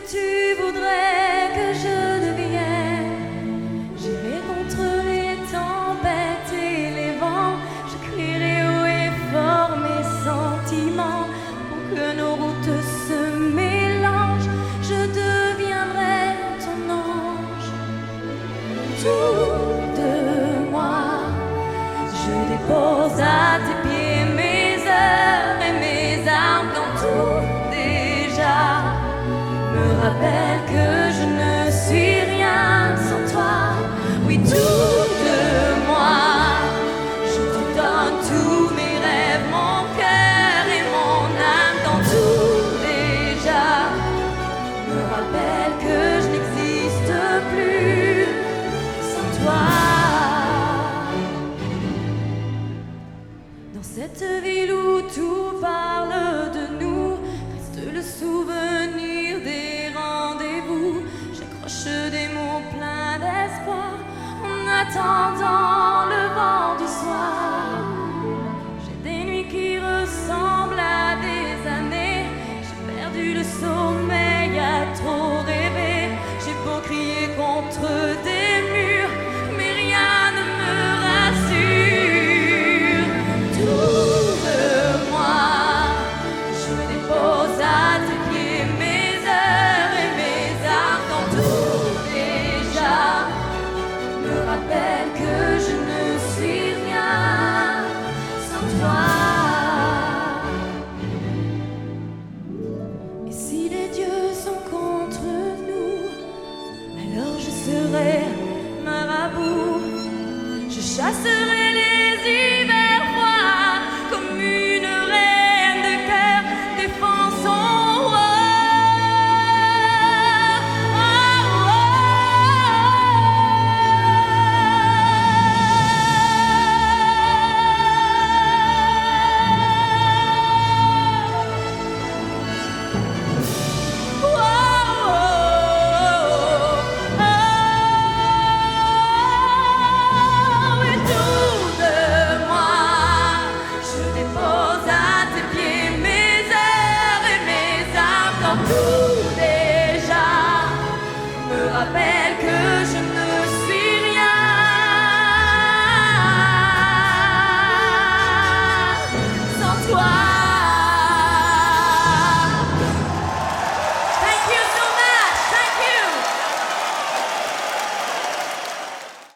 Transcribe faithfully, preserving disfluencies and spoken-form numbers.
tu voudrais que je devienne. J'irai contre les tempêtes et les vents. Je crierai haut et fort mes sentiments pour que nos routes se mélangent. Je deviendrai ton ange. Tout de moi, je dépose à tes pieds mes heures et mes armes quand tout déjà me rappelle que je ne suis rien sans toi. Oui, tout de moi, je te donne tous mes rêves, mon cœur et mon âme quand tout déjà me rappelle que je n'existe plus sans toi. Dans cette ville où tout parle de nous, reste le souvenir des rendez-vous. J'accroche des mots pleins d'espoir en attendant le vent du soir. J'ai des nuits qui ressemblent à des années. J'ai perdu le sommeil à trop rêver. J'ai beau crier contre des murs, mais rien ne me rassure. Tout de moi, je me dépose à tes pieds mes heures et mes armes quand tout déjà me rappelle que je ne suis rien sans toi. Et si les dieux sont contre nous, alors je serai marabout. Je chasserai